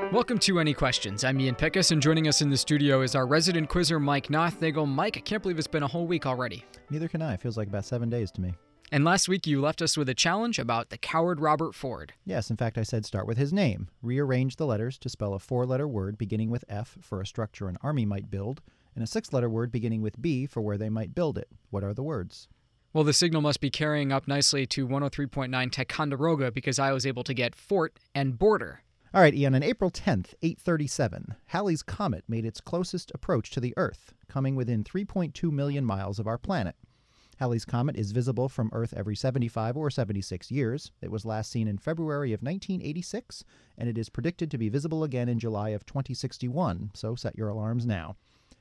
Welcome to Any Questions. I'm Ian Pickus, and joining us in the studio is our resident quizzer, Mike Nothnagel. Mike, I can't believe it's been a whole week already. Neither can I. It feels like about 7 days to me. And last week you left us with a challenge about the coward Robert Ford. Yes, in fact, I said start with his name. Rearrange the letters to spell a 4-letter word beginning with F for a structure an army might build, and a 6-letter word beginning with B for where they might build it. What are the words? Well, the signal must be carrying up nicely to 103.9 Ticonderoga because I was able to get fort and border. All right, Ian, on April 10th, 837, Halley's Comet made its closest approach to the Earth, coming within 3.2 million miles of our planet. Halley's Comet is visible from Earth every 75 or 76 years. It was last seen in February of 1986, and it is predicted to be visible again in July of 2061, so set your alarms now.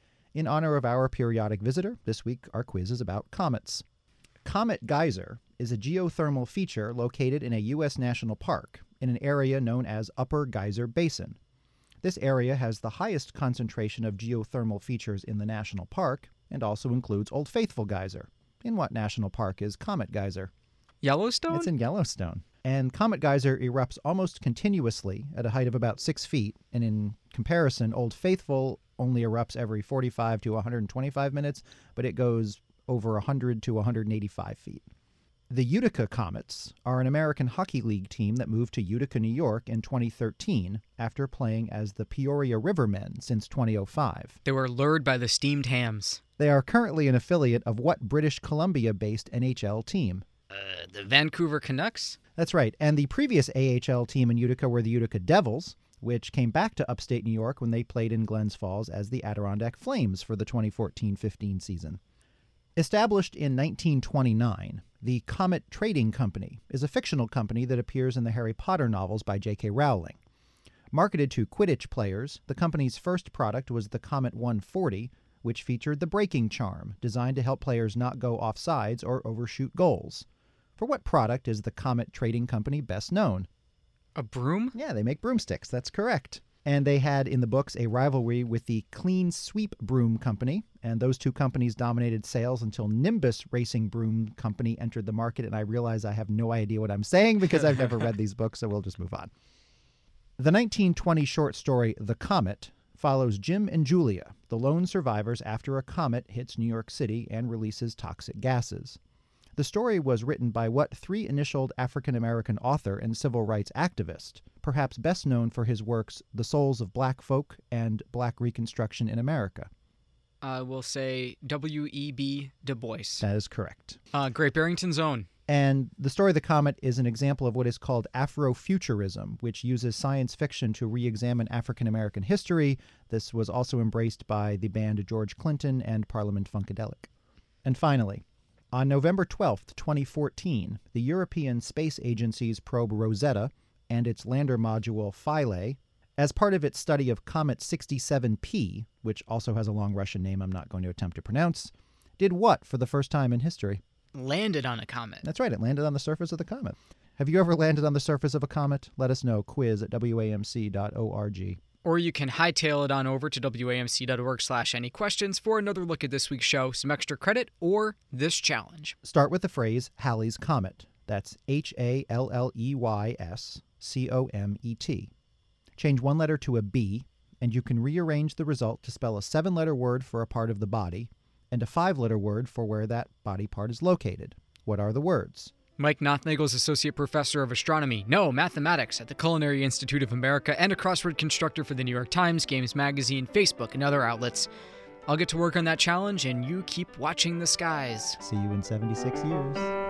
In honor of our periodic visitor, this week our quiz is about comets. Comet Geyser is a geothermal feature located in a U.S. national park in an area known as Upper Geyser Basin. This area has the highest concentration of geothermal features in the national park and also includes Old Faithful Geyser. In what national park is Comet Geyser? Yellowstone? It's in Yellowstone. And Comet Geyser erupts almost continuously at a height of about 6 feet, and in comparison, Old Faithful only erupts every 45 to 125 minutes, but it goes over 100 to 185 feet. The Utica Comets are an American Hockey League team that moved to Utica, New York in 2013 after playing as the Peoria Rivermen since 2005. They were lured by the steamed hams. They are currently an affiliate of what British Columbia-based NHL team? The Vancouver Canucks? That's right, and the previous AHL team in Utica were the Utica Devils, which came back to upstate New York when they played in Glens Falls as the Adirondack Flames for the 2014-15 season. Established in 1929, the Comet Trading Company is a fictional company that appears in the Harry Potter novels by J.K. Rowling. Marketed to Quidditch players, the company's first product was the Comet 140, which featured the braking charm, designed to help players not go off sides or overshoot goals. For what product is the Comet Trading Company best known? A broom? Yeah, they make broomsticks. That's correct. And they had in the books a rivalry with the Clean Sweep Broom Company, and those two companies dominated sales until Nimbus Racing Broom Company entered the market, and I realize I have no idea what I'm saying because I've never read these books, so we'll just move on. The 1920 short story The Comet follows Jim and Julia, the lone survivors after a comet hits New York City and releases toxic gases. The story was written by what three-initialed African-American author and civil rights activist, perhaps best known for his works The Souls of Black Folk and Black Reconstruction in America? I will say W.E.B. Du Bois. That is correct. Great Barrington's Own. And the story of the comet is an example of what is called Afrofuturism, which uses science fiction to re-examine African-American history. This was also embraced by the band George Clinton and Parliament Funkadelic. And finally, on November 12th, 2014, the European Space Agency's probe Rosetta and its lander module Philae, as part of its study of Comet 67P, which also has a long Russian name I'm not going to attempt to pronounce, did what for the first time in history? Landed on a comet. That's right, it landed on the surface of the comet. Have you ever landed on the surface of a comet? Let us know, quiz@wamc.org. Or you can hightail it on over to wamc.org/anyquestions for another look at this week's show, some extra credit, or this challenge. Start with the phrase Halley's Comet. That's HALLEYSCOMET. Change one letter to a B, and you can rearrange the result to spell a 7-letter word for a part of the body and a 5-letter word for where that body part is located. What are the words? Mike Nothnagel is Associate Professor of Astronomy, Mathematics at the Culinary Institute of America and a crossword constructor for the New York Times, Games Magazine, Facebook, and other outlets. I'll get to work on that challenge, and you keep watching the skies. See you in 76 years.